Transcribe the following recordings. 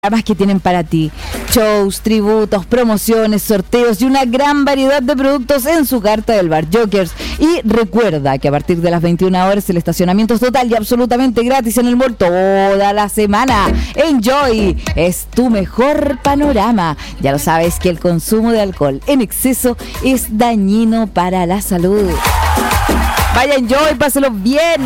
programas que tienen para ti. Shows, tributos, promociones, sorteos y una gran variedad de productos en su carta del Bar Jokers. Y recuerda que a partir de las 21 horas el estacionamiento es total y absolutamente gratis en el mall toda la semana. Enjoy es tu mejor panorama. Ya lo sabes que el consumo de alcohol en exceso es dañino para la salud. Vaya Enjoy, páselo bien.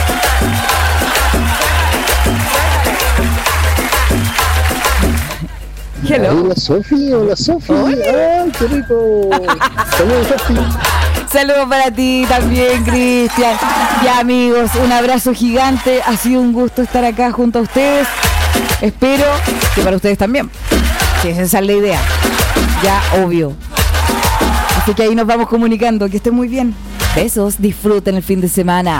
Hello. Hola Sofi, ¡ay, qué rico! Saludos Sofi. Saludos para ti también, Cristian. Ya amigos, un abrazo gigante. Ha sido un gusto estar acá junto a ustedes. Espero que para ustedes también. Sí, esa es la idea. Ya, obvio. Así que ahí nos vamos comunicando. Que estén muy bien. Besos, disfruten el fin de semana.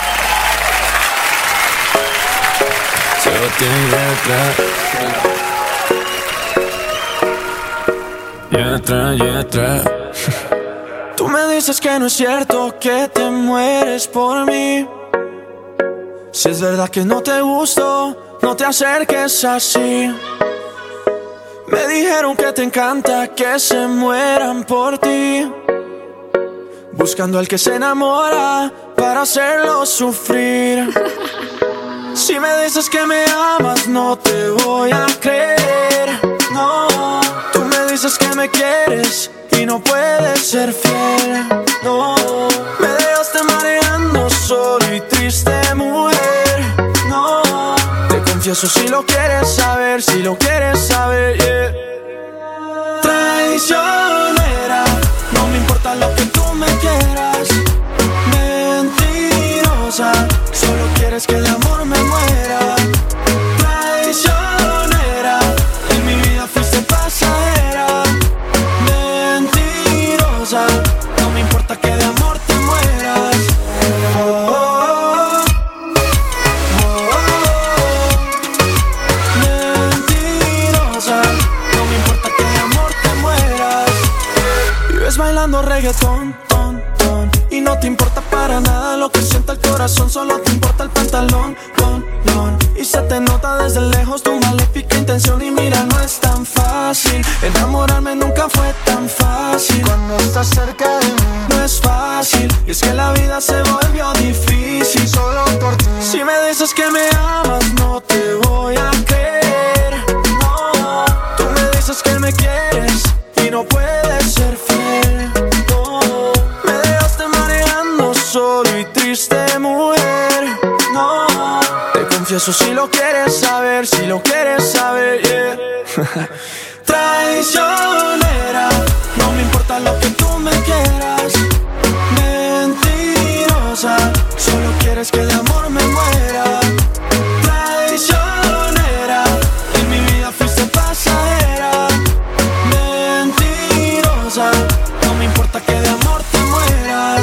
Yetra. Tú me dices que no es cierto, que te mueres por mí. Si es verdad que no te gusto, no te acerques así. Me dijeron que te encanta que se mueran por ti, buscando al que se enamora para hacerlo sufrir. Si me dices que me amas, no te voy a creer, no. Tú me dices que me quieres y no puedes ser fiel, no. Me dejaste mareando solo y triste, mujer, no. Te confieso si lo quieres saber, yeah. Traicionera, no me importa lo que tú me quieras. Mentirosa, solo quieres que de amor me muera. Traicionera, en mi vida fuiste pasajera. Mentirosa, no me importa que de amor te mueras. Mentirosa, no me importa que de amor te mueras. Vives bailando reggaetón, y no te importa para nada lo que sienta el corazón. Solo te importa el pantalón, y se te nota desde lejos tu maléfica intención. Y mira, no es tan fácil, enamorarme nunca fue tan fácil. Cuando estás cerca de mí no es fácil, y es que la vida se volvió difícil solo por ti. Si me dices que me amas, no te voy a creer, no. Tú me dices que me quieres y no puedes ser fiel, no. Me dejaste mareando solo y triste, mujer, no. Te confieso si lo quieres saber, yeah. Traicionera, no me importa lo que tú me quieras. Mentirosa, solo quieres que de amor me muera. Traicionera, en mi vida fuiste pasajera. Mentirosa, no me importa que de amor te mueras.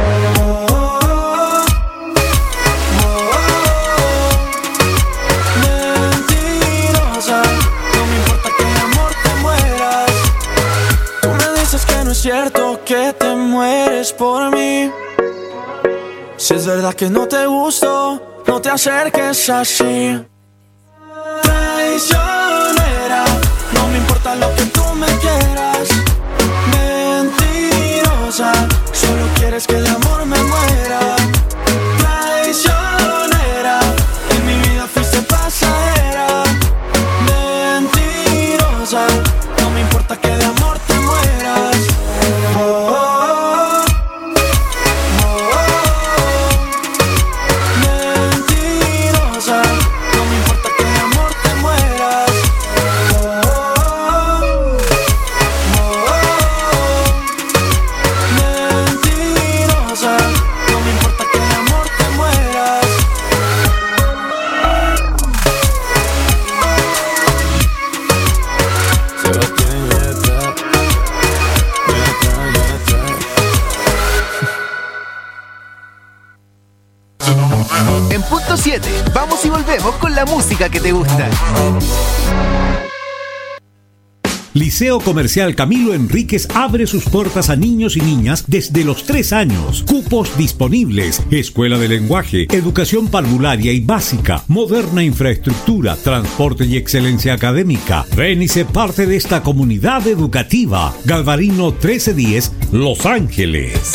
Mentirosa, no me importa que de amor te mueras. Tú me dices que no es cierto, que te mueres por mí. Si es verdad que no te gusto, no te acerques así. Traicionera, no me importa lo que tú me quieras. Mentirosa, solo quieres que de amor me muera. Traicionera, en mi vida fuiste pasajera. Mentirosa, no me importa que de amor te mueras. Mentirosa, no me importa que de amor te mueras. Mentirosa, no me importa que de amor te mueras. En punto 7, vamos y volvemos con la música que te gusta. Liceo Comercial Camilo Enríquez abre sus puertas a niños y niñas desde los 3 años. Cupos disponibles. Escuela de lenguaje, educación parvularia y básica, moderna infraestructura, transporte y excelencia académica. Ven y sé parte de esta comunidad educativa. Galvarino 1310, Los Ángeles.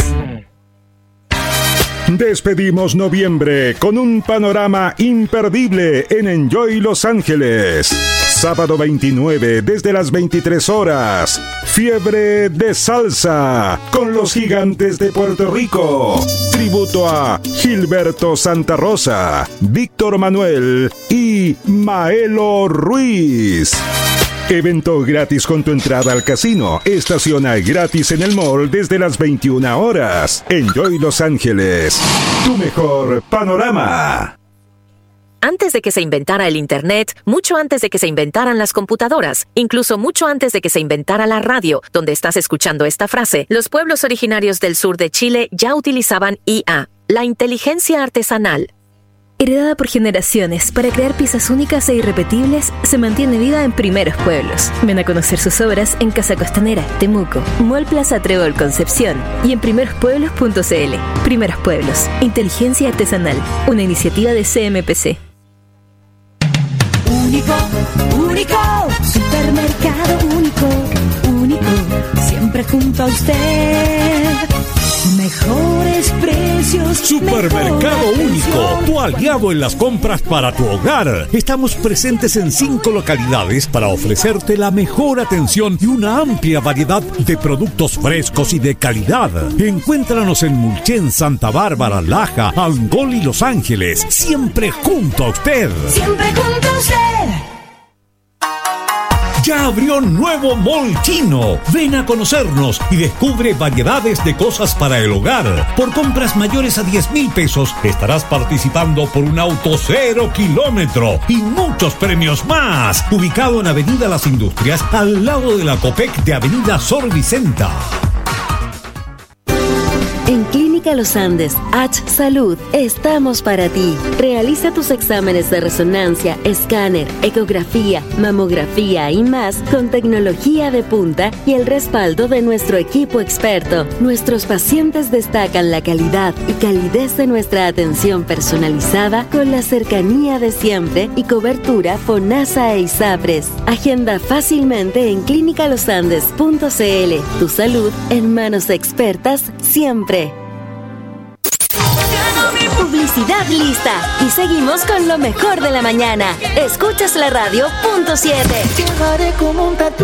Despedimos noviembre con un panorama imperdible en Enjoy Los Ángeles. Sábado 29 desde las 23 horas. Fiebre de salsa con los gigantes de Puerto Rico. Tributo a Gilberto Santa Rosa, Víctor Manuel y Maelo Ruiz. Evento gratis con tu entrada al casino. Estaciona gratis en el mall desde las 21 horas. Enjoy Los Ángeles. Tu mejor panorama. Antes de que se inventara el Internet, mucho antes de que se inventaran las computadoras, incluso mucho antes de que se inventara la radio, donde estás escuchando esta frase, los pueblos originarios del sur de Chile ya utilizaban IA, la inteligencia artesanal. Heredada por generaciones para crear piezas únicas e irrepetibles, se mantiene viva en Primeros Pueblos. Ven a conocer sus obras en Casa Costanera, Temuco, Mall Plaza Trébol Concepción y en primerospueblos.cl. Primeros Pueblos, inteligencia artesanal, una iniciativa de CMPC. Único, único, supermercado único, único, siempre junto a usted. Mejores precios. Supermercado Único, tu aliado en las compras para tu hogar. Estamos presentes en 5 localidades para ofrecerte la mejor atención y una amplia variedad de productos frescos y de calidad. Encuéntranos en Mulchen, Santa Bárbara, Laja, Angol y Los Ángeles. Siempre junto a usted. Siempre junto a usted. Ya abrió nuevo Mall Chino. Ven a conocernos y descubre variedades de cosas para el hogar. Por compras mayores a 10,000 pesos estarás participando por un auto 0 kilómetro y muchos premios más. Ubicado en Avenida Las Industrias, al lado de la Copec de Avenida Sor Vicenta. En Clínica Los Andes, H Salud, estamos para ti. Realiza tus exámenes de resonancia, escáner, ecografía, mamografía y más con tecnología de punta y el respaldo de nuestro equipo experto. Nuestros pacientes destacan la calidad y calidez de nuestra atención personalizada con la cercanía de siempre y cobertura FONASA e ISAPRES. Agenda fácilmente en clinicalosandes.cl. Tu salud en manos expertas siempre. Publicidad lista y seguimos con lo mejor de la mañana. Escuchas la radio .7. Llevaré como un tatú.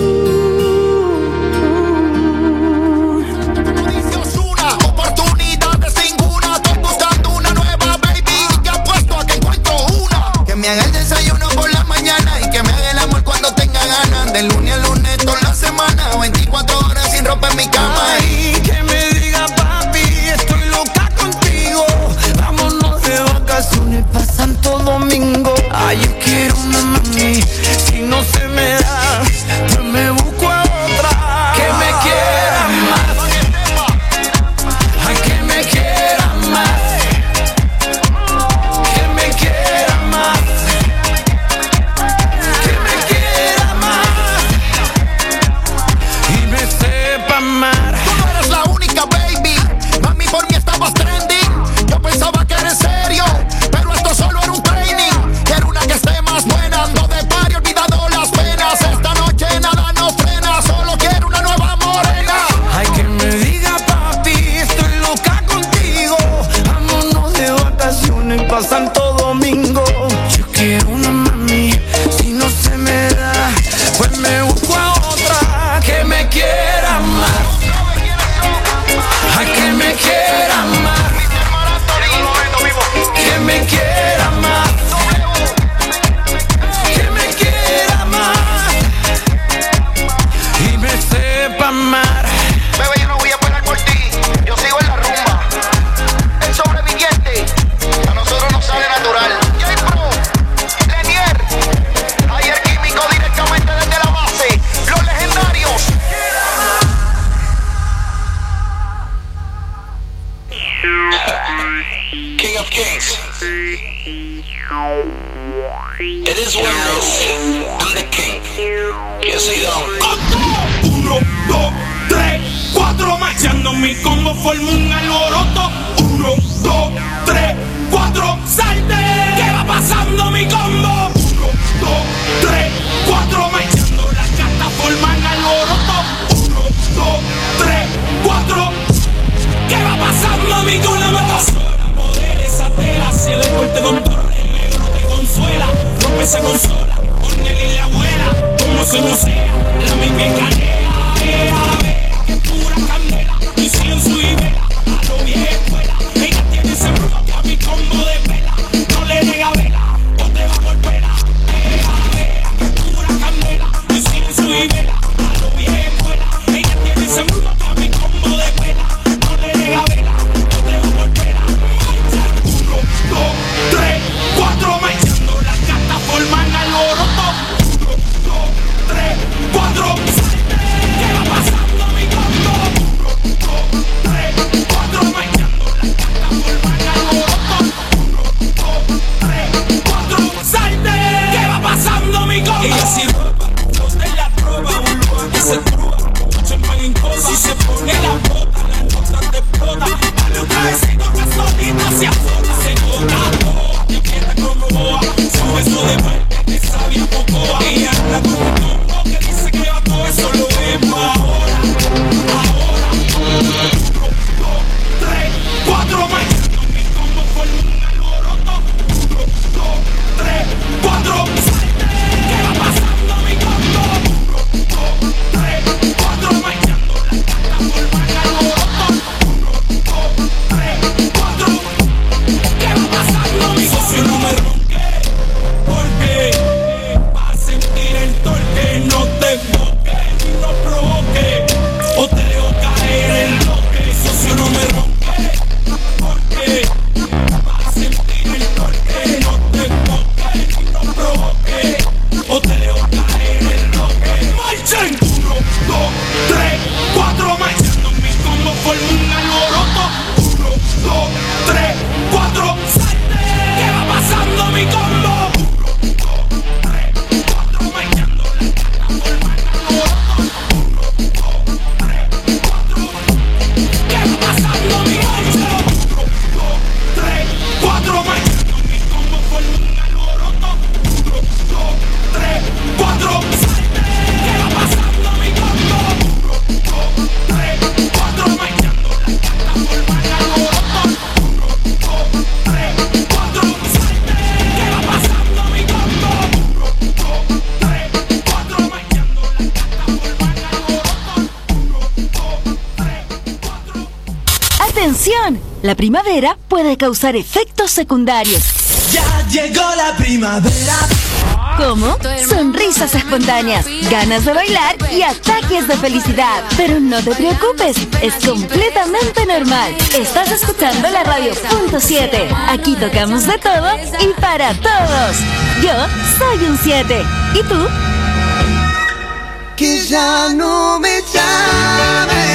Una oportunidad sin una. Estoy buscando una nueva baby. Y te apuesto a que encuentro una que me haga el desayuno por la mañana y que me haga el amor cuando tenga ganas. De lunes a lunes toda la semana, 24 horas sin ropa en mi cama. Ay, que me diga papi, estoy loca contigo. Vámonos de vacaciones pa' Santo Domingo. Ay, yo quiero una mami. Si no se me da, pues me busco a otra que me quiera más. Ay, que me quiera más. Que me quiera más. Que me quiera más. Y me sepa amar. Tú no eres la única, baby. Mami, por mí estabas trending. Yo pensaba que eres serio, pero esto solo era un training. Quiero una que esté más buena. Ando de party, olvidado las penas. Esta noche nada nos frena. Solo quiero una nueva morena. Ay, que me diga papi, estoy loca contigo. Vámonos de vacaciones pa' Santo Domingo. Yo quiero una mami. Si no se me da, pues me busco a otra que me quiera más. Ay, que me quiera más. Que me quiera más. Que me quiera más. Y me sepa amar. Bebé, yo no voy a parar por ti. Yo sigo en la rumba. El sobreviviente. A nosotros nos sale natural. J-Pro, Lenier. Ayer químico directamente desde la base. Los legendarios. King of Kings. It is what it is. I'm the king. Yes, he don't. marchando mi combo forma un alboroto. 1, 2, 3, 4, salte. ¿Qué va pasando mi combo? 1, 2, 3, 4, marchando las cartas forman alboroto. 1, 2, 3, 4. ¿Qué va pasando mi combo? La metasora, poder esa tela, si el deporte con torre, el negro te consuela. Rompe esa consola, ponele la abuela, como se no sea, la misma canela. Que pura candela, y silencio y vela, a lo vieja escuela. Ella tiene ese bruto que a mi combo de vela, no le nega vela, o te va a golpear. Que pura candela, y silencio y vela, a lo vieja escuela. Ella tiene ese bruto que a mi combo de vela, no le nega vela, o te va a golpear. 1, 2, 3, 4, marchando las cartas forman alboroto. 1, 2, 3, 4. ¿Qué va pasando mi combo? 1, 2, 3, 4, marchando las cartas forman alboroto. 1, 2, 3, 4, salte. ¿Qué va pasando mi combo? Ella si roba, los de la prueba, vulva que se trúa, champán en copa, si se pone la bota, la nota te explota. Dale un cabecito que solita se azota, se toca toa, te quieta como boa, su beso de muerte te sabía pocoa. Y anda con un combo que dice que va todo eso lo es pa' ahora. 1, 2, 3, 4, marchando mi combo forma un alboroto. 1, 2, 3, 4, salte. ¿Qué va pasando mi combo? 1, 2, 3, 4, marchando las cartas forman alboroto. 1, 2, 3, 4. ¿Qué va pasando mi socio? No me ronque, porque va a sentir el torque. No te enfoques y no provoques, o te dejo caer el bloque. Socio, no me ronque, porque va a sentir el torque. No te enfoques y no provoques, o te dejo caer el bloque. ¡Marchen! 1, 2, 3, 4, marchando mi combo forma un alboroto. 1, 2, 3, 4, salte. ¿Qué va pasando mi combo? 1, 2, 3, 4, marchando las cartas forman alboroto. 1, 2, 3, 4. ¿Qué va pasando mi combo? 1, 2, 3, 4, marchando mi combo forma un alboroto. 1, 2, 3, 4, salte. ¿Qué va pasando mi combo? 1, 2, 3, 4, marchando las cartas forman alboroto. 1, 2, 3, 4, salte. ¿Qué va pasando mi combo? 1, 2, 3, 4, marchando las cartas forman alboroto. 1, 2, 3, 4. ¡Atención! La primavera puede causar efectos secundarios. Ya llegó la primavera. ¿Cómo? Sonrisas espontáneas, ganas de bailar y ataques de felicidad. Pero no te preocupes, es completamente normal. Estás escuchando la radio .7. Aquí tocamos de todo y para todos. Yo soy un 7. ¿Y tú? Que ya no me llames.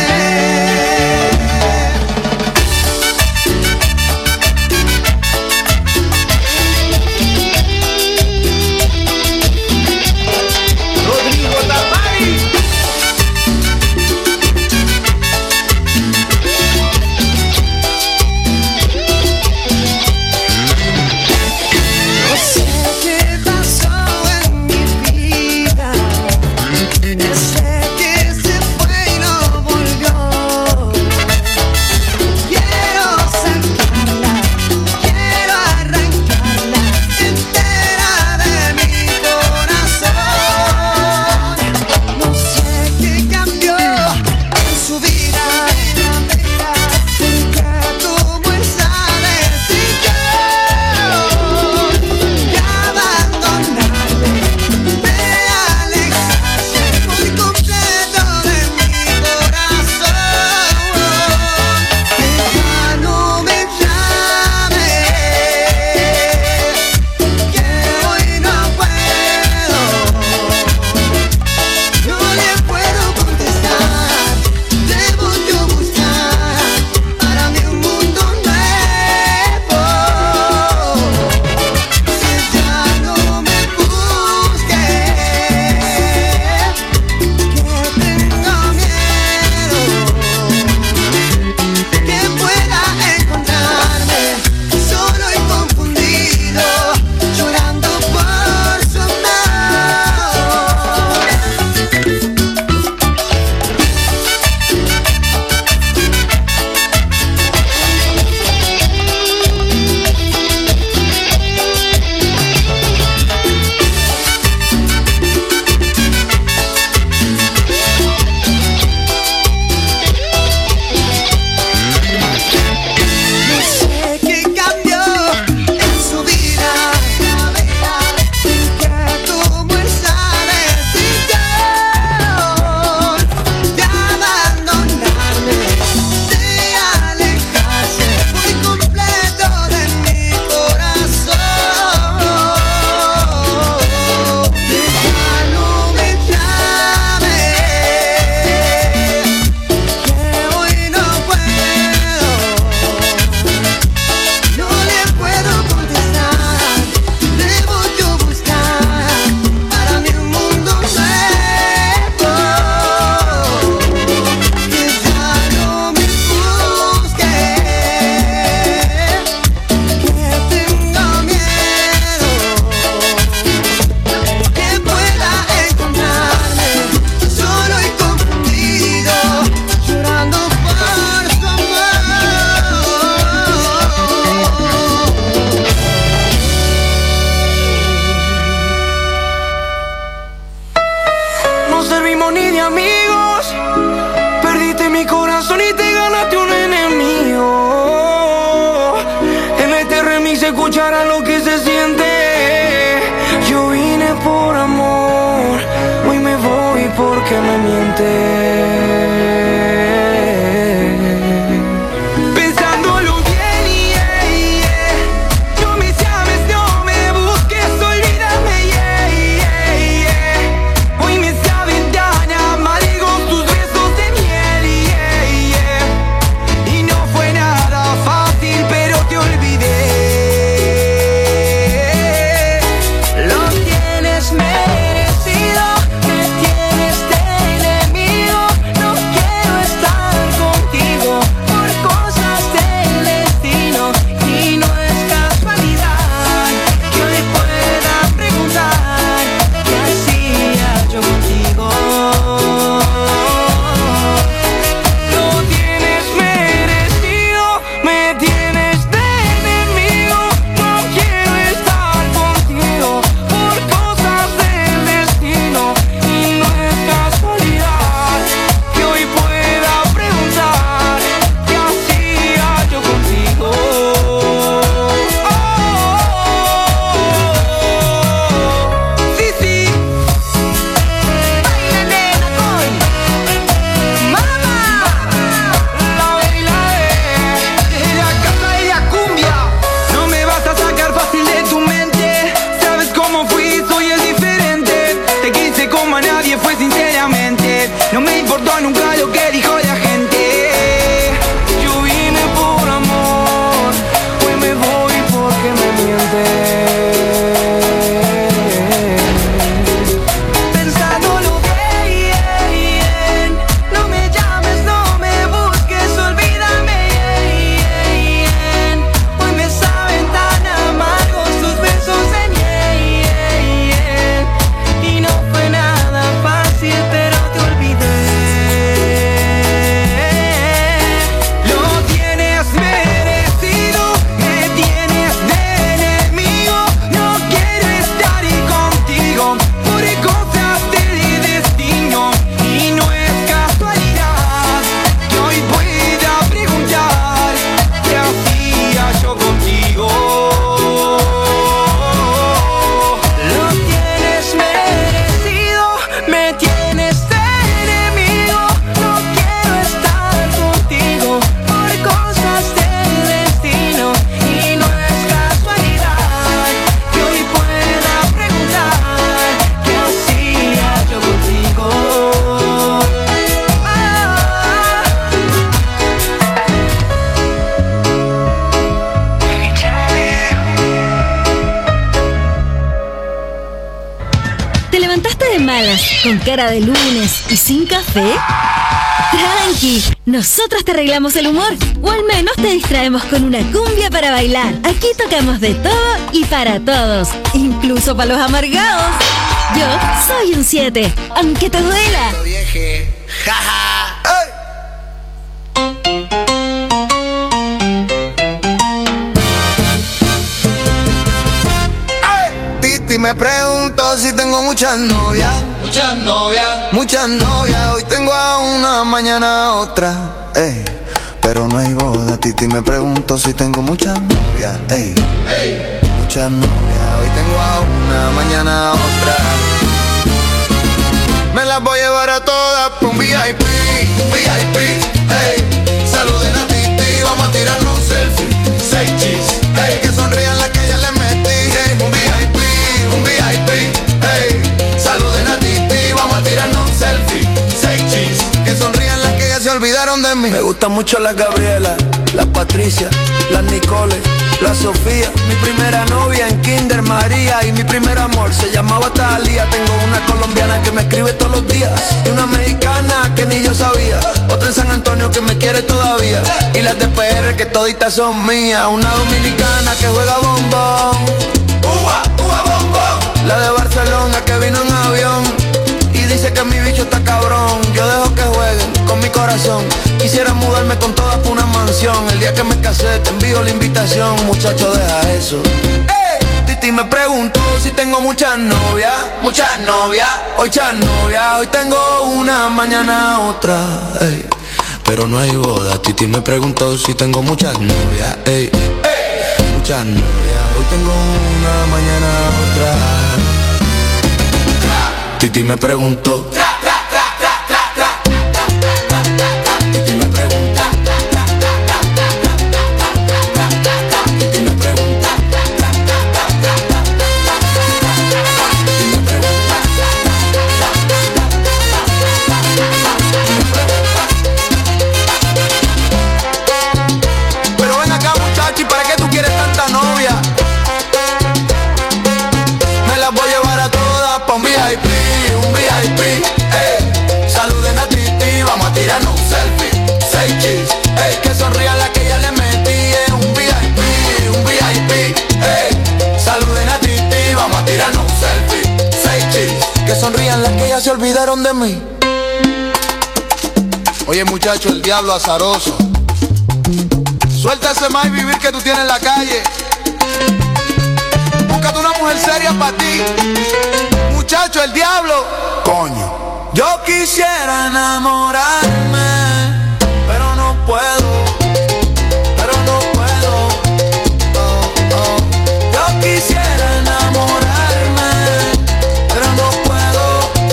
Sé que se fue y no volvió. servimos ni de amigos. Perdiste mi corazón y te ganaste un enemigo. En este remix se escuchará lo que se siente. Yo vine por amor, hoy me voy porque me mientes. ¿Con cara de lunes y sin café? Tranqui, nosotros te arreglamos el humor, o al menos te distraemos con una cumbia para bailar. Aquí tocamos de todo y para todos, incluso para los amargados. Yo soy un 7, aunque te duela. Titi me pregunto si tengo muchas novias. Muchas novias, hoy tengo a una, mañana a otra, pero no hay boda. Titi me pregunto si tengo muchas novias, muchas novias, hoy tengo a una, mañana a otra. Me las voy a llevar a todas pa' un VIP, saluden a Titi, vamos a tirarnos un selfie, 6 chis, que sonrían las que ya les metí, un VIP, saluden a Titi, vamos a tirarnos un selfie, 6 chis, que sonrían las que ya se olvidaron de mí. Me gustan mucho las Gabriela, las Patricia, las Nicole, la Sofía, mi primera novia en Kinder María, y mi primer amor se llamaba Talía. Tengo una colombiana que me escribe todos los días, y una mexicana que ni yo sabía, otra en San Antonio que me quiere todavía, y las de PR que toditas son mías, una dominicana que juega bombón, bombón, la de Barcelona que vino en avión y dice que mi bicho está cabrón. Yo dejo que jueguen con mi corazón, quisiera mudarme con todas por una mansión. El día que me casé te envío la invitación, muchacho, deja eso. Titi me preguntó si tengo muchas novias, hoy tengo una, mañana otra, ey. Pero no hay boda, Titi me preguntó si tengo muchas novias, ey. Muchas novias, hoy tengo una, mañana otra. Titi me preguntó. Sonrían las que ya se olvidaron de mí. Oye muchacho, el diablo azaroso, suelta ese más vivir que tú tienes en la calle. Búscate una mujer seria para ti. Muchacho, el diablo. Coño. Yo quisiera enamorarme, pero no puedo. Yo quisiera enamorarme, pero no puedo.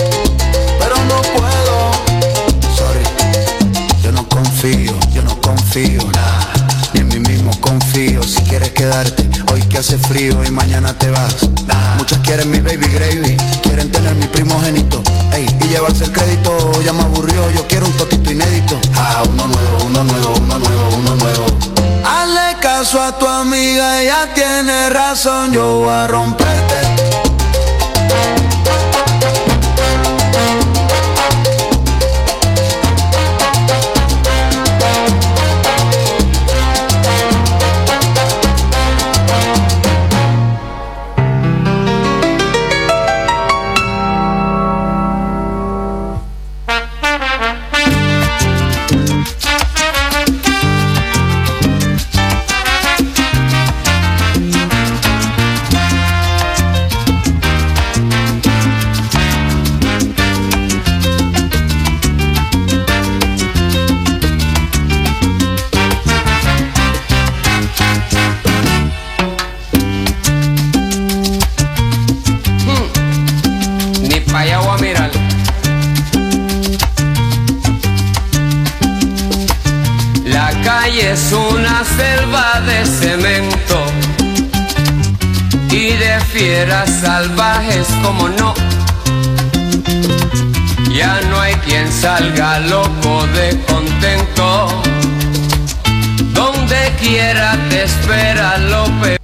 Sorry, yo no confío, nah, ni en mí mismo confío. Si quieres quedarte, hoy que hace frío y mañana te vas, nah. Muchas quieren mi baby gravy, quieren tener mi primogénito, ey, y llevarse el crédito. Ya me aburrió, yo quiero un totito inédito. Uno nuevo. Hazle caso a tu amiga, ella tiene razón, yo voy a romperte. Es una selva de cemento y de fieras salvajes, como no. Ya no hay quien salga loco de contento. Donde quiera te espera lo peor.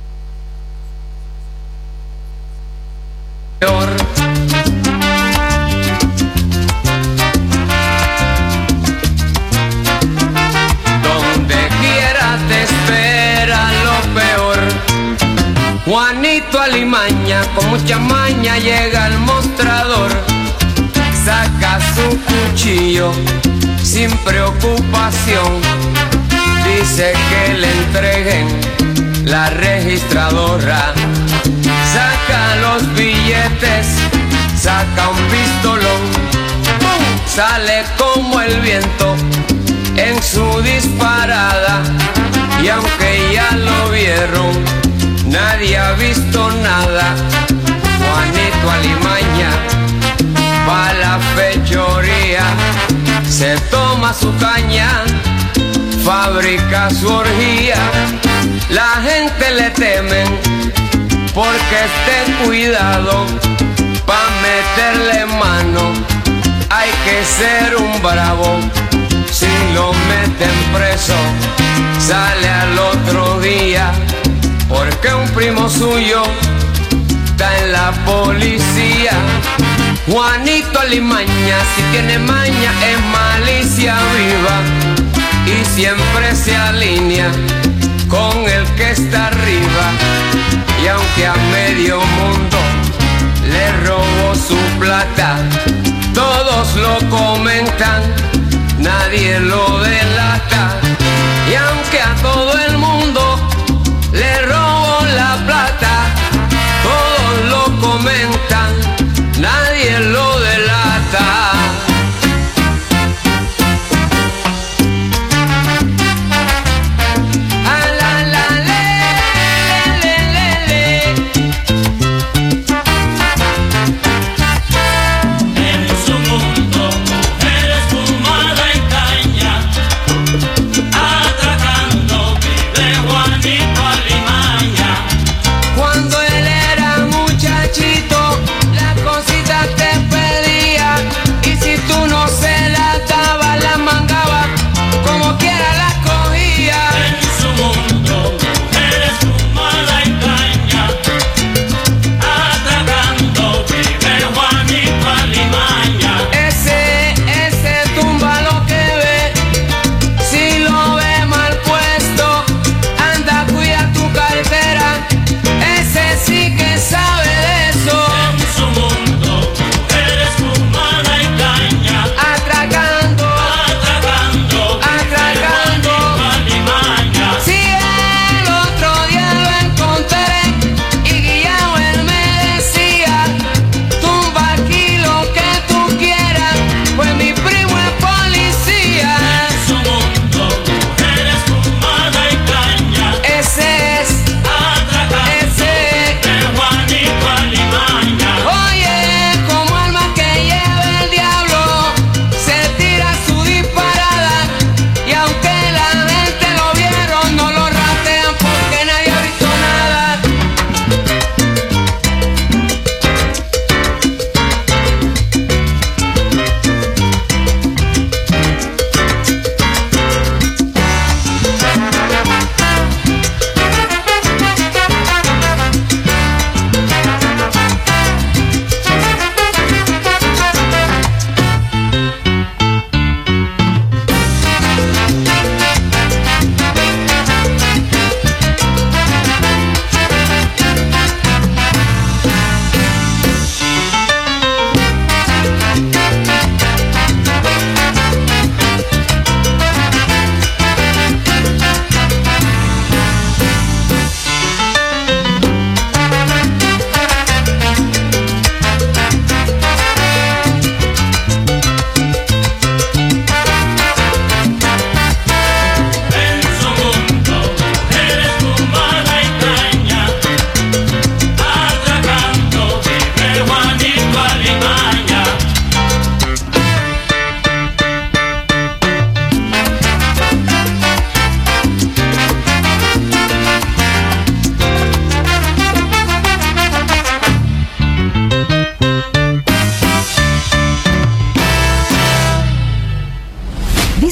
Juanito Alimaña con mucha maña llega al mostrador, saca su cuchillo sin preocupación, dice que le entreguen la registradora, saca los billetes, saca un pistolón, ¡pum! Sale como el viento en su disparada, y aunque ya lo vieron, nadie ha visto nada. Juanito Alimaña va a la fechoría, se toma su caña, fabrica su orgía. La gente le temen porque esté cuidado, pa' meterle mano hay que ser un bravo. Si lo meten preso, sale al otro día, porque un primo suyo está en la policía. Juanito Alimaña, si tiene maña, es malicia viva, y siempre se alinea con el que está arriba. Y aunque a medio mundo le robó su plata, todos lo comentan, nadie lo delata. Y aunque a todo el mundo le robó la plata, todos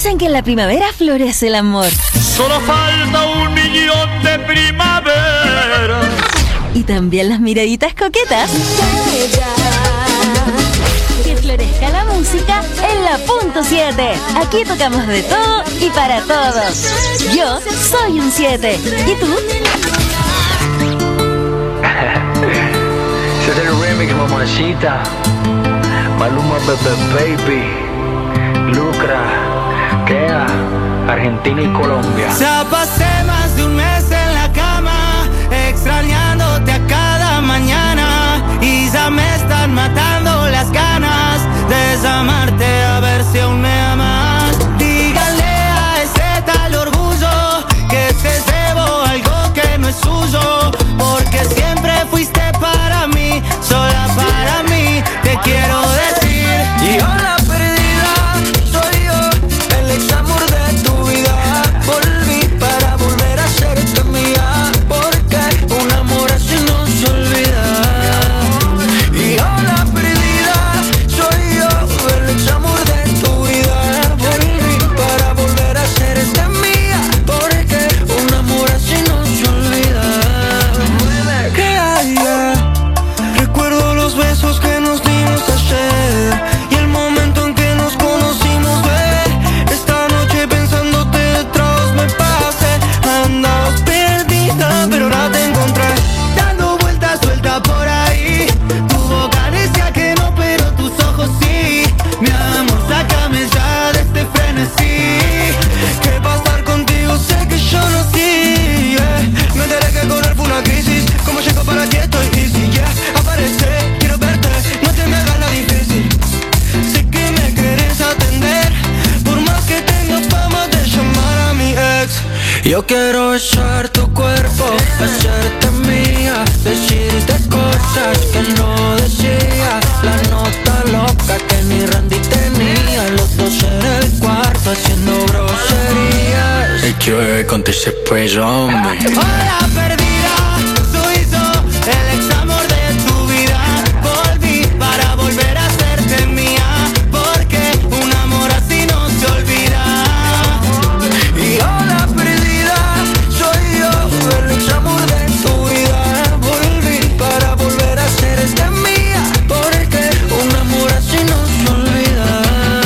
Dicen que en la primavera florece el amor. Solo falta 1.000.000 de primavera. Y también las miraditas coquetas. Que florezca la música en la punto 7. Aquí tocamos de todo y para todos. Yo soy un 7. ¿Y tú? Ese es el remix, mamacita. Maluma, baby. Lucra, Kea, Argentina y Colombia. Ya pasé más de un mes en la cama, extrañándote a cada mañana. Y ya me están matando las ganas de desamarte, a ver si aún me amas. Dígale a ese tal orgullo que te debo algo que no es suyo, porque siempre fuiste para mí, sola para mí, te quiero decir. Y hola perdida, soy yo, el ex amor de tu vida. Volví para volver a serte mía, porque un amor así no se olvida. Y hola perdida, soy yo, el ex amor de tu vida. Volví para volver a serte mía, porque un amor así no se olvida. ¿Qué hay? Recuerdo los besos que nos dimos ayer y el momento en que nos conocimos, bebé. Esta noche pensándote detrás me pasé. Andabas perdida, pero ahora te encontré, dando vueltas suelta por ahí. Tu boca decía que no, pero tus ojos sí. Mi amor, sácame ya de este frenesí. ¿Qué pasar contigo? Sé que yo no sí. Me enteré que correr fue una crisis. Como llego para ti estoy easy, yeah. Aparece, quiero verte, no te me hagas la difícil. Sé que me querés atender, por más que tenga fama de llamar a mi ex. Yo quiero besar tu cuerpo, hacerte mía, decirte cosas que no decía. La nota loca que ni Randy tenía, los dos en el cuarto haciendo groserías. El quiero beber con ese peso, hombre. Hola perdida, soy yo, el ex amor de tu vida. Volví para volver a serte mía, porque un amor así no se olvida. Y hola perdida, soy yo, el ex amor de tu vida. Volví para volver a serte mía, porque un amor así no se olvida.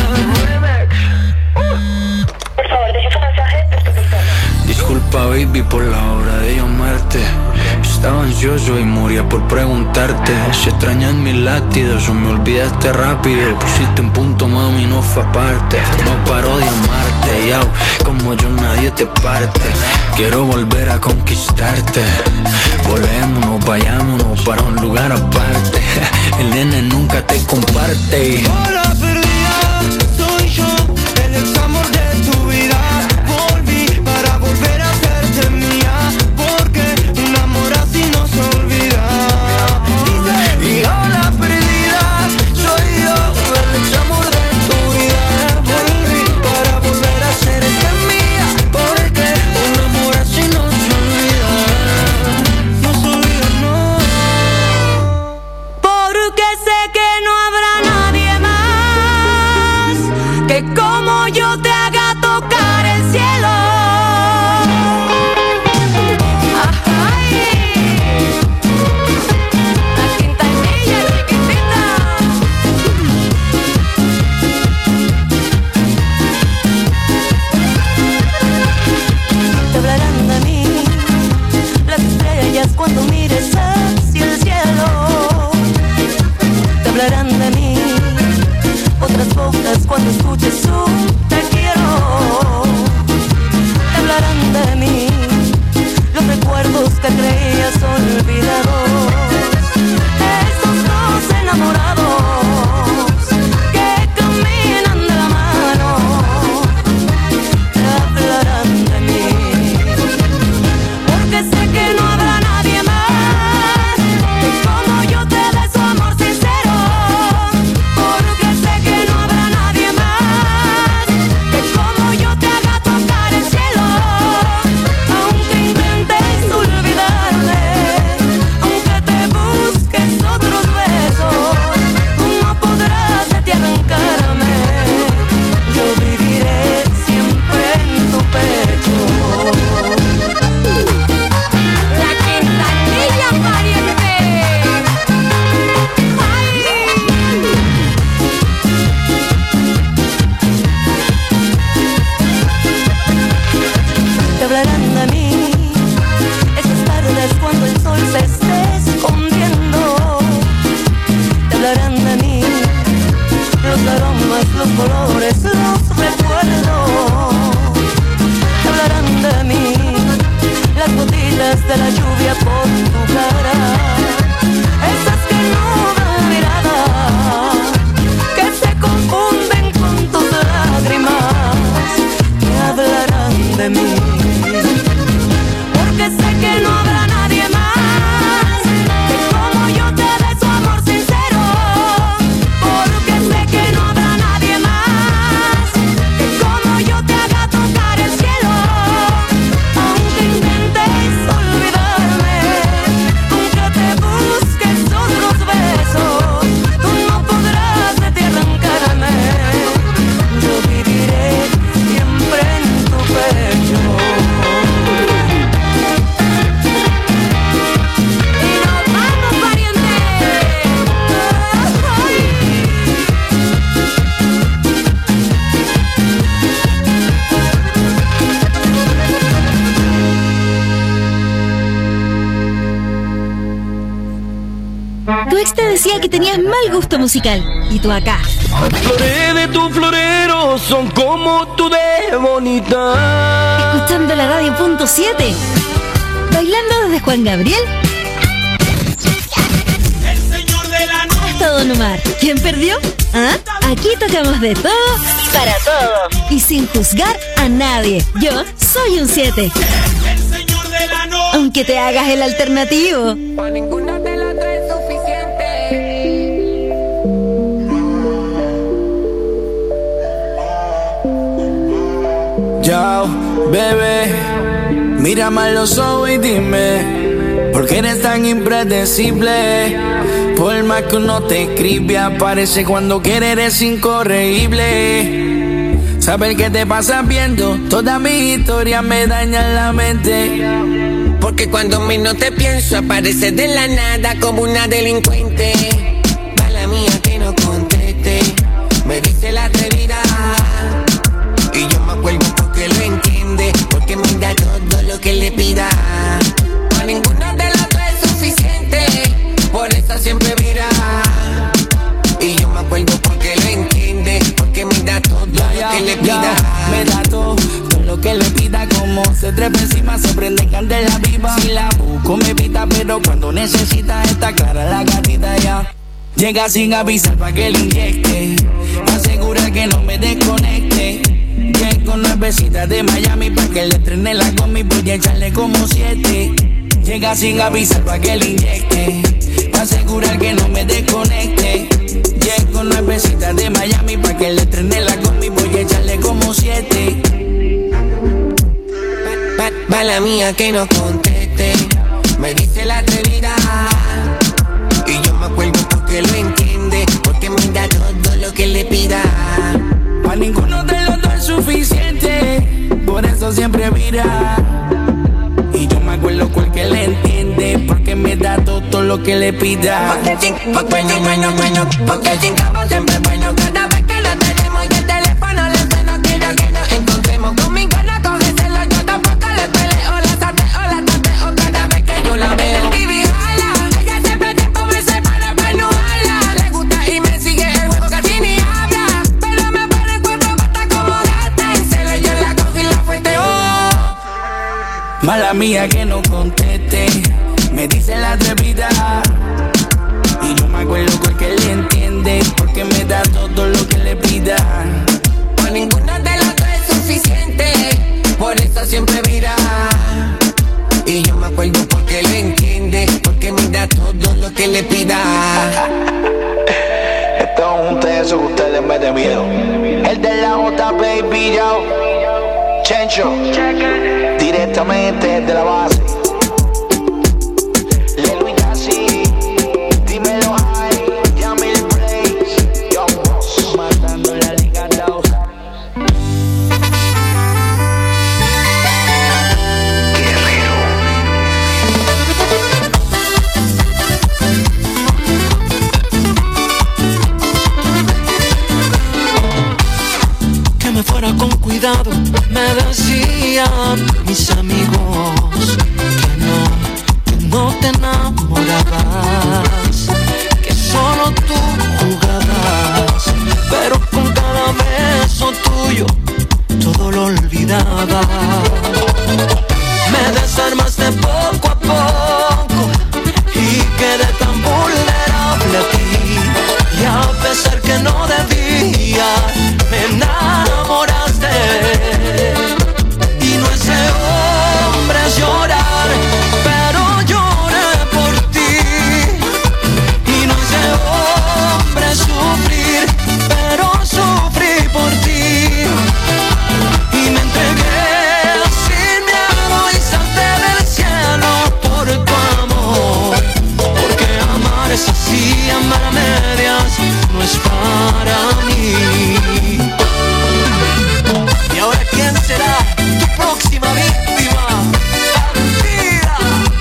Por favor, deje su mensaje después del tono. Disculpa, baby, por la hora de llamarte. Estaba ansioso y moría por preguntarte si extrañas mis latidos o me olvidaste rápido. Pusiste un punto, mami, no fue aparte. No paro de amarte, yao, como yo nadie te parte. Quiero volver a conquistarte. Volémonos, vayámonos para un lugar aparte. El nene nunca te comparte. Hola perdida, soy yo, el ex amor de tu vida. Volví para volver a serte mía, porque un amor así no se olvida. Y hola perdida, soy yo, el ex amor de tu vida. Volví para volver a serte mía, porque un amor así no se olvida. No se olvida, no. Porque sé que no habrá nadie más. colores los recuerdos hablarán de mí, las gotitas de la lluvia por tu cara, esas que nublan miradas, que se confunden con tus lágrimas, que hablarán de mí, porque sé que no habrá nadie más que como yo te dé su amor sincero, porque sé que no habrá nadie más que como yo te haga tocar el cielo, aunque intentes olvidarme, aunque te busques otros besos, tú no podrás de ti arrancarme, yo viviré siempre en tu pecho. Tu ex te decía que tenías mal gusto musical. Y tú acá. Las flores de tu florero son como tú de bonita. Escuchando la radio .7. Bailando desde Juan Gabriel. El señor de la noche. Hasta Don Omar. ¿Quién perdió? ¿Ah? Aquí tocamos de todo para todos. Y sin juzgar a nadie. Yo soy un 7. El señor de la noche. Aunque te hagas el alternativo. Pa' ninguna de las tres suficiente. Yo, bebé, mírame a los ojos y dime, ¿por qué eres tan impredecible? Por más que uno te escribe, aparece cuando quiere, eres incorregible. Saber qué te pasa viendo, todas mis historias me dañan la mente. Porque cuando menos te pienso, apareces de la nada como una delincuente. Mala mía que no conteste, me dice la atrevida. Y yo me acuerdo porque lo entiende, porque me da todo lo que le pida. A ninguna de las tres es suficiente, por eso siempre mira. Y yo me acuerdo porque lo entiende, porque me da todo lo que le pida. Me da todo lo que le pida, como se trepa encima, se prende candela viva. Si la busco me evita, pero cuando necesita está clara la gatita ya. Llega sin avisar pa' que le inyecte, asegura que no me desconecte. Llego nuevecita de Miami pa' que le estrene la combi, voy a echarle como 7. Llega sin avisar pa' que le inyecte, asegurar que no me desconecte. Llego nuevecita de Miami pa' que le estrene la combi, voy a echarle como 7. Mala mía que no conteste, me dice la atrevida. Y yo me acuerdo porque lo entiende, porque me da todo lo que le pida. Pa' ninguno de los dos es suficiente, por eso siempre mira. Y yo me acuerdo porque le entiende, porque me da todo lo que le pida. Porque sin cabo siempre es bueno. Cada vez que lo tenemos y el teléfono le suena, quiero que nos encontremos. Conmigo no coge celo, yo tampoco le peleo. La tateo, cada vez que yo la veo. El TV jala, ella siempre tiempo me separa para no hablar. Le gusta y me sigue el juego, casi ni habla. Pero me pone cuatro patas como gata. En celo yo la cojo y la fueteo. Mala mía que no conteste, me dice la atrevida. Y yo me acuerdo porque le entiende, porque me da todo lo que le pida. Pa' ninguna de las tres es suficiente, por eso siempre mira. Y yo me acuerdo porque lo entiende, porque me da todo lo que le pida. Estamos juntos en eso que ustedes les meten miedo. El de la J, baby, yo. Chencho, directamente desde la base. Fuera con cuidado, me decían mis amigos que no te enamorabas, que solo tú jugabas, pero con cada vez no debía. Me enamoraste y no es de hombres llorar, pero lloré por ti. Y no es de hombres sufrir, pero sufrí por ti. Y me entregué sin miedo y salté del cielo por tu amor. Porque amar es así, amar a medias no es para mí. Y ahora ¿quién será tu próxima víctima? ¡Bandida!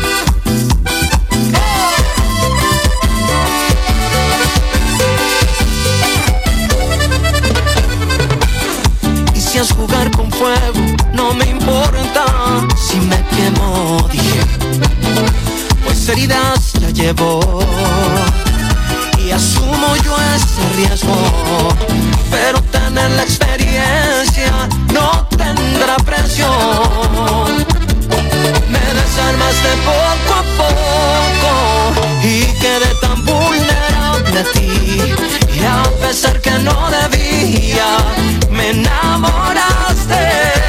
Quisieras jugar con fuego, no me importa si me quemo, dije, pues heridas ya llevo y asumo yo ese riesgo, pero tener la experiencia no tendrá precio. Me desarmaste poco a poco y quedé tan vulnerable a ti, y a pesar que no debía, me enamoraste.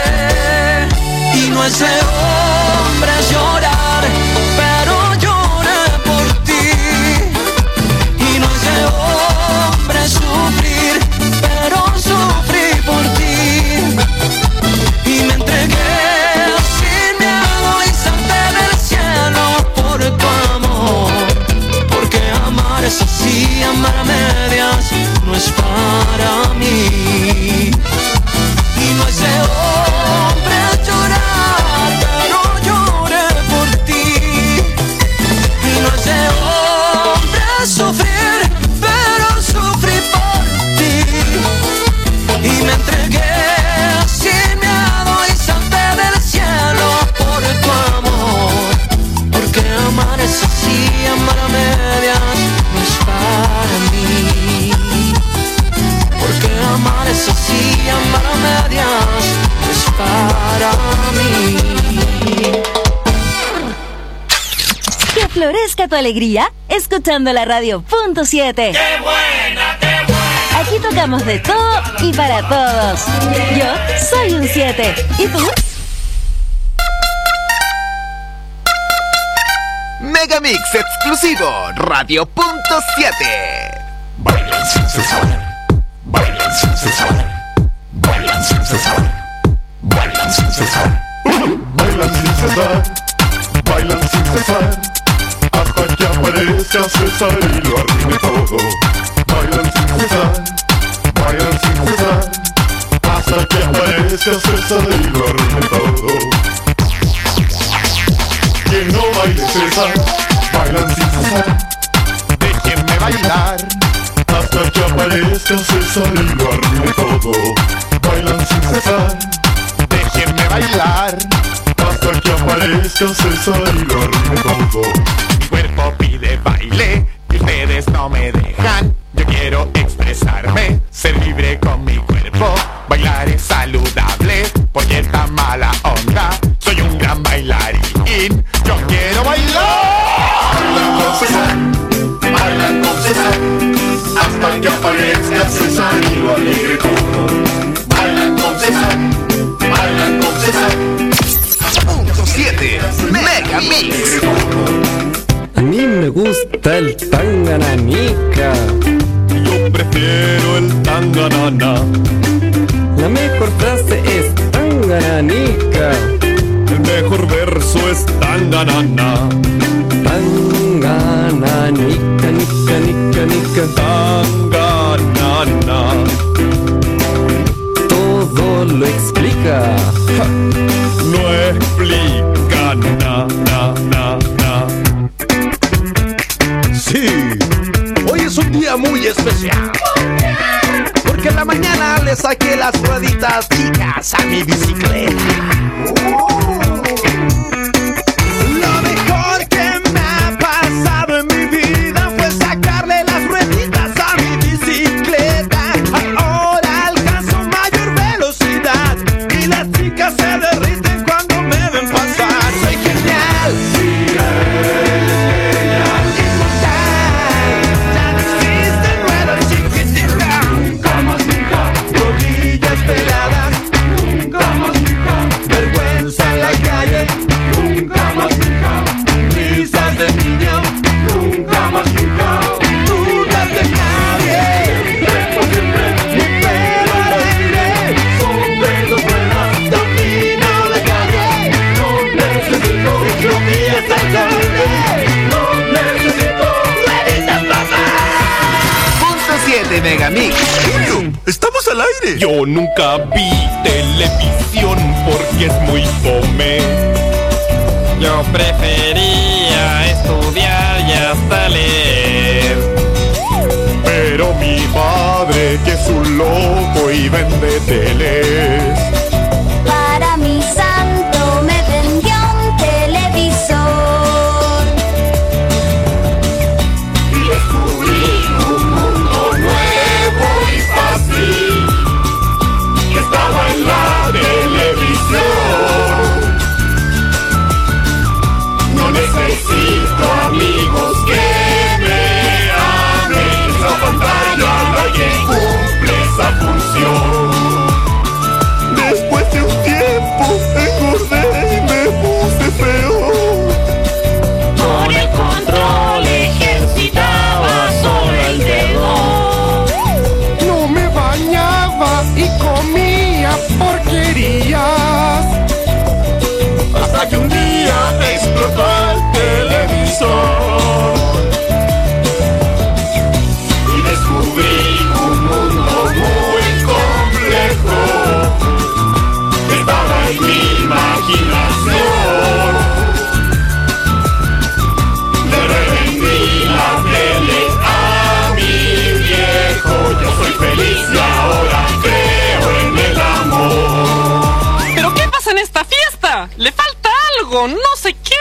Y no es de hombres llorar, pero lloré por ti. Y no es de hombres sufrir, pero sufrí por ti. Y me entregué sin miedo y salté del cielo por tu amor. Porque amar es así, amar a medias no es para mí. Y no es de hombres llorar, pero lloré por ti. Y no es de hombres sufrir, pero sufrí por ti. Y me entregué sin miedo y salté del cielo por tu amor. Porque amar es así, amar a medias no es para mí. Porque amar es así, amar a medias no es para mí. Que florezca tu alegría escuchando la radio Punto 7. ¡Qué buena, qué buena! Aquí tocamos de todo y para todos. Yo soy un 7. ¿Y tú? Megamix exclusivo, Radio Punto 7. Bailan sin cesar, bailan sin cesar, bailan sin cesar, bailan sin cesar, bailan sin cesar, bailan sin cesar, hasta que aparezca César y lo arruine todo. Bailan sin cesar, bailan sin cesar, hasta que aparezca César y lo arruine todo. Que no baile César, bailan sin cesar, déjenme bailar hasta que aparezca César y lo arruine todo. Bailan sin cesar, déjenme bailar hasta que aparezca César y lo arruine todo. Mi cuerpo pide baile y ustedes no me dejan. Yo quiero expresarme, ser libre con mi cuerpo. Bailar es saludable porque esta mala onda. Soy un gran bailarín, yo quiero bailar. Bailan con César, bailan con César, hasta que aparezca César y lo alegre todo. Bailan con César, bailan con César. Punto 7, Megamix. A mí me gusta el tangananica. Yo prefiero el tanganana. La mejor frase es tangananica. El mejor verso es tanganana. Tangananica, nica, nica, nica. Tanganana. Todo lo explica. Ja. No explica na, na, na, na. Sí, hoy es un día muy especial, porque en la mañana le saqué las rueditas chicas a mi bicicleta. Lo mejor que me ha pasado en mi vida fue sacarle las rueditas a mi bicicleta. Ahora alcanzo mayor velocidad y las chicas se derriten cuando me ven pasar. Soy genial, inmortal, ya no existen ruedas chiquititas. ¡Estamos al aire! Yo nunca vi televisión porque es muy fome. Yo prefería estudiar y hasta leer. Pero mi padre, que es un loco y vende teles, Para mi santo me vendió un televisor. y descubrí un mundo nuevo y fácil que estaba en la televisión. No necesito amigos que me amen. Esa pantalla la que cumple esa función. Después de un tiempo engordé y me puse peor. Con el control ejercitaba solo el dedo. No me bañaba y comía porquerías. Hasta que un día explotó el televisor y descubrí un mundo muy complejo que estaba en mi imaginación. Le revendí la tele a mi viejo. Yo soy feliz y ahora creo en el amor. ¿Pero qué pasa en esta fiesta? ¡Le falta algo! ¡No sé qué!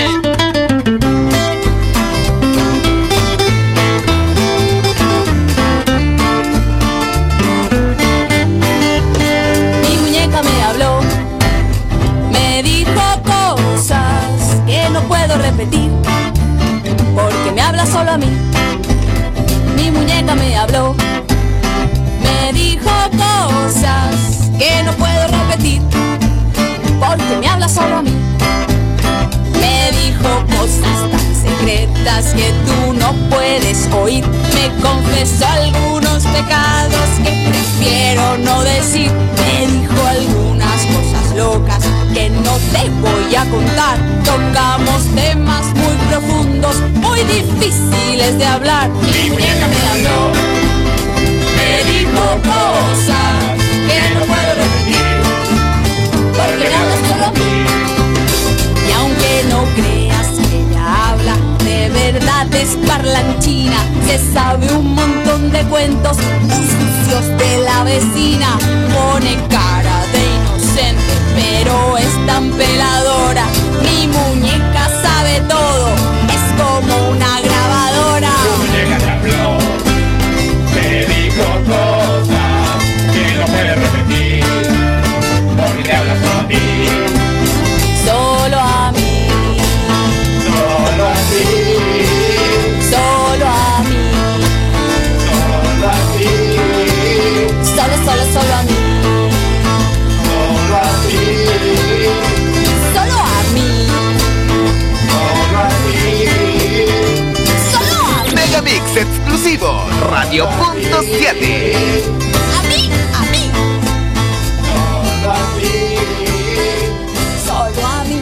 Mi muñeca me habló, me dijo cosas que no puedo repetir, porque me habla solo a mí. Mi muñeca me habló, me dijo cosas que no puedo repetir, porque me habla solo a mí. Me dijo cosas tan secretas que tú no puedes oír. Me confesó algunos pecados que prefiero no decir. Me dijo algunas cosas locas que no te voy a contar. Tocamos temas muy profundos, muy difíciles de hablar. Mi muñeca me habló, me dijo cosas que no puedo repetir, porque me hablas solo a mí. Y aunque no creas que ella habla, de verdad es parlanchina. Se sabe un montón de cuentos sucios de la vecina. Pone cara de inocente, pero es tan peladora. Mi muñeca sabe todo, es como una grabadora. Tu muñeca te habló, te dijo cosas que no puedes repetir, porque te habla solo a ti. Solo a mí, Solo a ti, solo a mí, solo a ti, solo, solo, solo a mí, solo a ti, solo a mí, solo a ti. solo a mí, Megamix exclusivo, Radio.7. a mí, a mí, Solo a ti, solo a mí.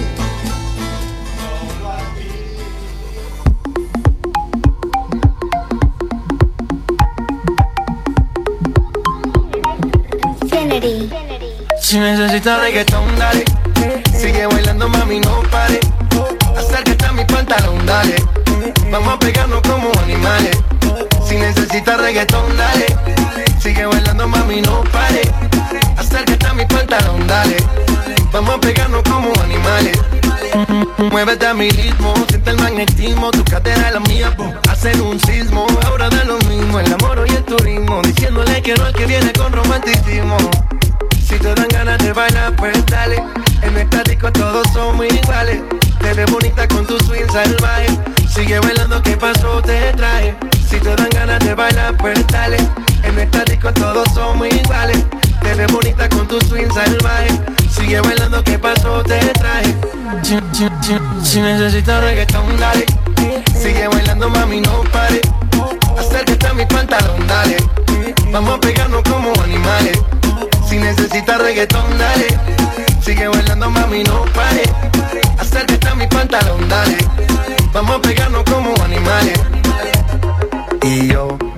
Si necesitas reggaetón, dale. Sigue bailando, mami, no pare. Acércate a mi pantalón, dale. Vamos a pegarnos como animales. Si necesitas reggaetón, dale. Sigue bailando, mami, no pare. Acércate a mi pantalón, dale. Vamos a pegarnos como animales. Muévete a mi ritmo, siente el magnetismo. Tu cadera es la mía, hacer un sismo. Ahora da lo mismo, el amor y el turismo. Diciéndole que no al que viene con romanticismo. Si te dan ganas de bailar, pues dale. En esta disco todos somos iguales. Te ves bonita con tu swing salvaje. Sigue bailando, ¿qué pasó? Te traje. Si te dan ganas de bailar, pues dale. En esta disco todos somos iguales. Te ves bonita con tu swing salvaje. Sigue bailando, ¿qué pasó? Te traje. Si necesitas reggaetón, dale. Sigue bailando, mami, no pare. Acércate a mi pantalón, dale. Vamos a pegarnos como animales. Si necesitas reggaetón, dale. Sigue bailando, mami, no pare. Acércate a mi pantalón, dale. Vamos a pegarnos como animales. Y yo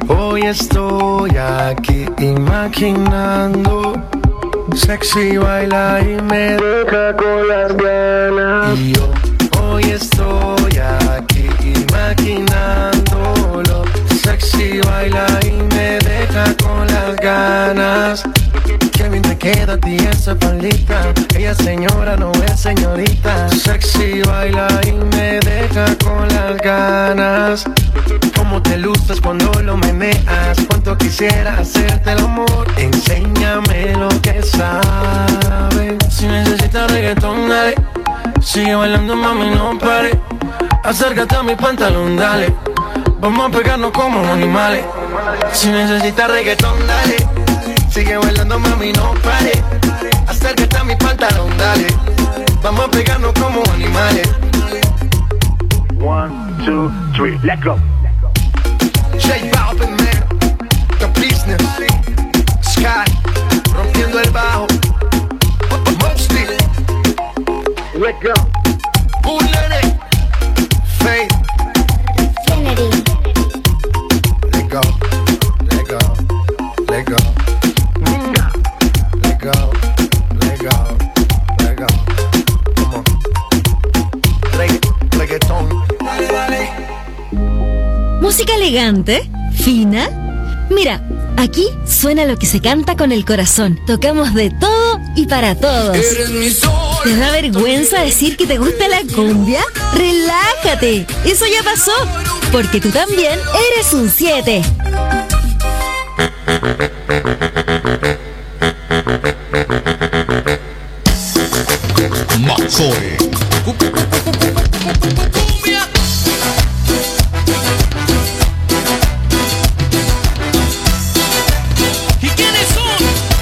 Hoy estoy aquí imaginando sexy baila y me deja con las ganas. Y yo hoy estoy aquí imaginándolo. Sexy baila y me deja con las ganas. Qué bien te queda a ti esa faldita. Ella señora no es señorita. Sexy baila y me deja con las ganas. Cómo te luces cuando lo meneas. Cuánto quisiera hacerte el amor. Enséñame lo que sabes. Si necesitas reggaetón, dale. Sigue bailando, mami, no pare. Acércate a mi pantalón, dale. Vamos a pegarnos como animales. Si necesitas reggaetón, dale. Sigue bailando, mami, no pare. Acércate a mi pantalón, dale. Vamos a pegarnos como animales. 1, 2, 3, let's go. J Balvin, man, The Business, Sky, rompiendo el bajo. Mostly, let's go. Bullet, Faith, Kennedy. Let go, let go, let go. Let go, let go, let go. Come on. Reggaeton. Dale, dale. ¿Música elegante? ¿Fina? Mira, aquí suena lo que se canta con el corazón. Tocamos de todo y para todos. ¿Te da vergüenza decir que te gusta la cumbia? ¡Relájate! Eso ya pasó, porque tú también eres un 7. Mazzone. ¿Y quiénes son?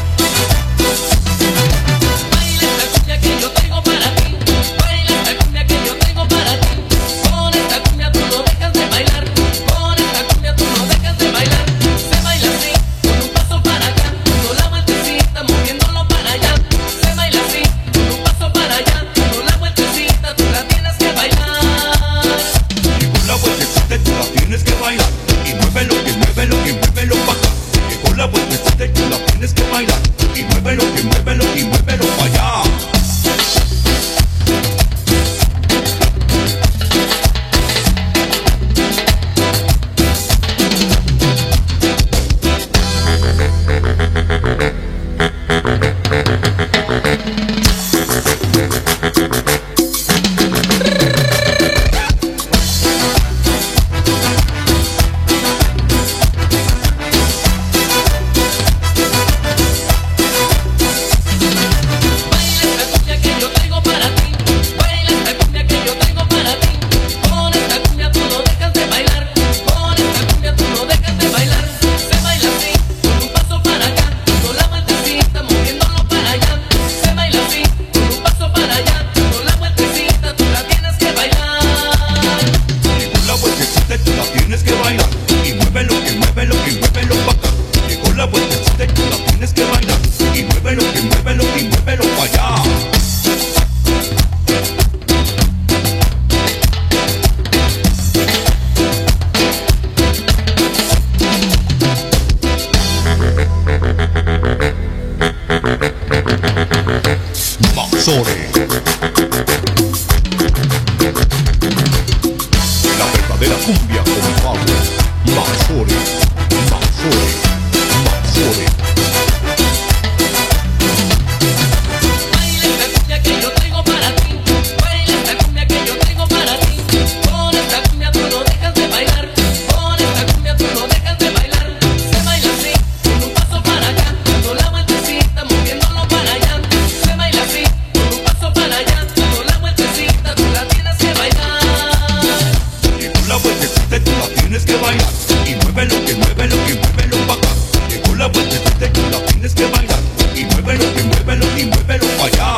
Baila esta cumbia que yo tengo para ti. Baila esta cumbia que yo tengo para ti. Con esta cumbia tú no dejas de bailar. Con esta cumbia tú no dejas de bailar. Se baila así, con un paso para acá, con la vueltecita moviéndolo para allá. Se baila así, con un paso para allá, con la vueltecita tú la tienes que bailar. Y con la vueltecita tú la tienes que bailar. Y muévelo, y muévelo, y muévelo pa' acá. Y con la vueltecita tú la tienes que bailar. Y muévelo, y muévelo, y muévelo pa' allá. La verdadera cumbia con Pablo Mazzone, Mazzone, Mazzone. Baila esta cumbia que yo tengo para ti. Baila esta cumbia que yo tengo para ti. Con esta cumbia tú no dejas de bailar. Con esta cumbia tú no dejas de bailar. Se baila así, con un paso para acá, con la vueltecita moviéndolo para allá. Se baila así, con un paso para allá, con la vueltecita tú la tienes que bailar. Y con la vueltecita tú la tienes que bailar. Y muévelo, y muévelo, y muévelo pa' acá. Y con la vueltecita tú la tienes que bailar. Y muévelo, y muévelo, y muévelo pa' allá.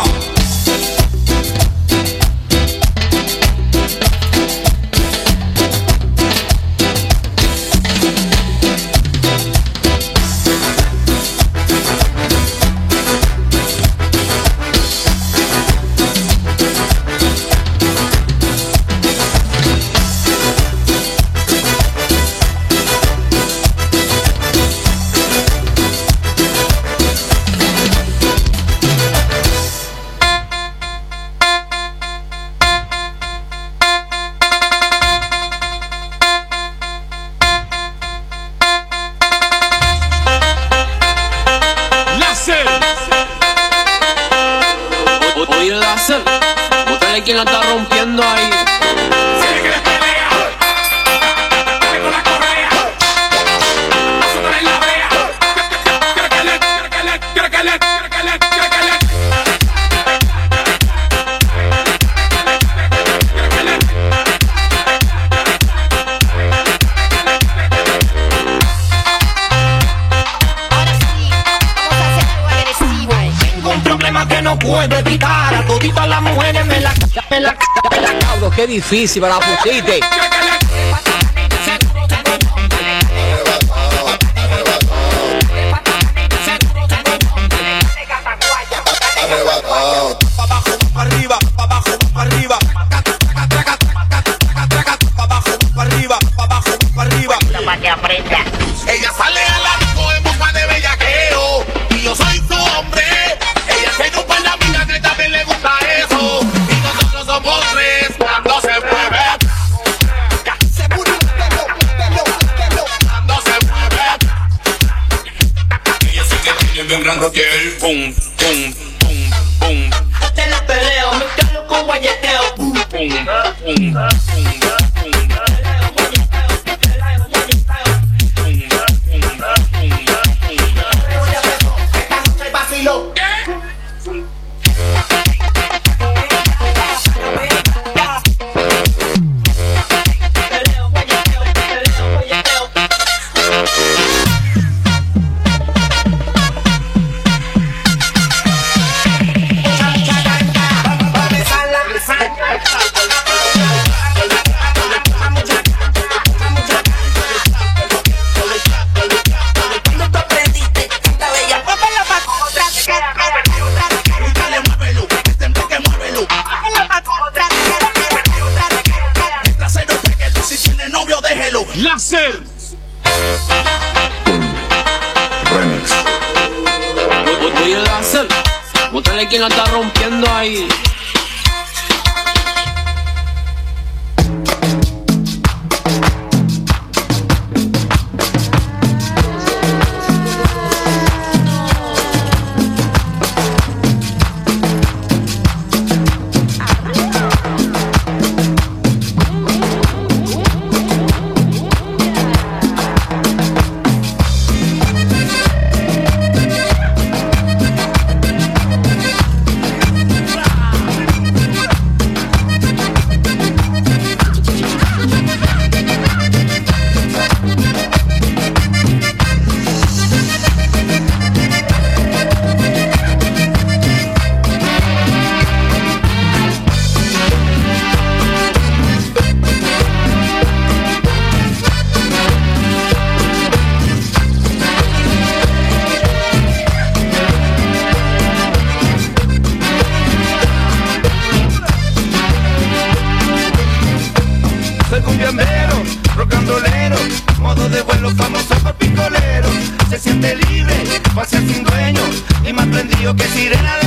láser. Búscale quien la está rompiendo ahí. Que no puedo evitar, a toditas las mujeres me la Cabro, qué difícil me la pusiste. arriba, abajo, arriba. Abajo, arriba, abajo, arriba. Ella sale a la disco en busca de bellaqueo y yo soy su hombre. Ella se grupa en la amiga que también le gusta eso. Y nosotros somos tres cuando se mueve. Cuando se mueve. Ella sí que tiene bien gran roquel. Pum, pum, pum, pum. Te la peleo, me calo con guayeteo. Pum, pum, pum, pum. Láser. Remix. Oye, láser. Búscale quien la está rompiendo ahí. Soy cumbiambero, rockandolero, modo de vuelo famoso por picolero. Se siente libre, pasear sin dueño y más prendido que sirena de